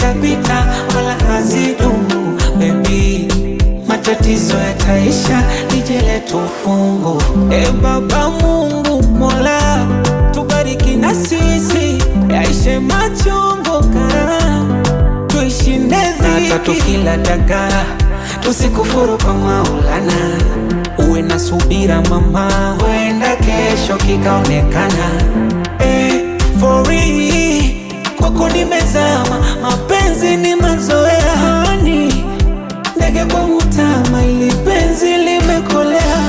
zitapita wala hazidumu baby. Matatizo yataisha, nije letu fungu. Baba Mungu Mola, tubariki na sisi, yaishe machungu kara, tuishinde dhiki. Hata tukila dagaa, tusikufuru kwa Maulana. Uwe na subira mama, wenda kesho kikaonekana. For real, kwako nimezama, mapenzi ni mazoea hani. Ndege kwa mutama, ili penzi limekolea.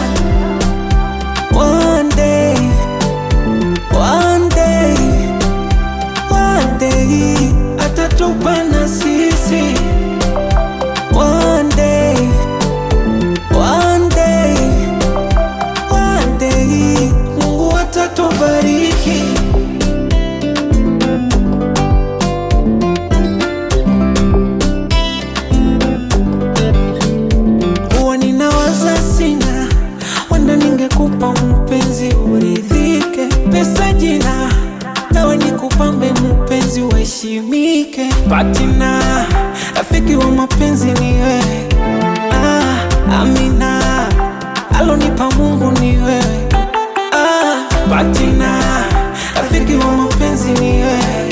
One day, one day, one day, atatupa na sisi. One day, one day, one day, Mungu atatubariki. Huwa ninawaza sina, wanda ningekupa mpenzi uridhike. Pesa jina, nawe nikupambe mpenzi uheshimike. Patina, rafiki wa mapenzi ni wewe. Amina, alonipa Mungu ni wewe. Patina, rafiki wa mapenzi ni wewe.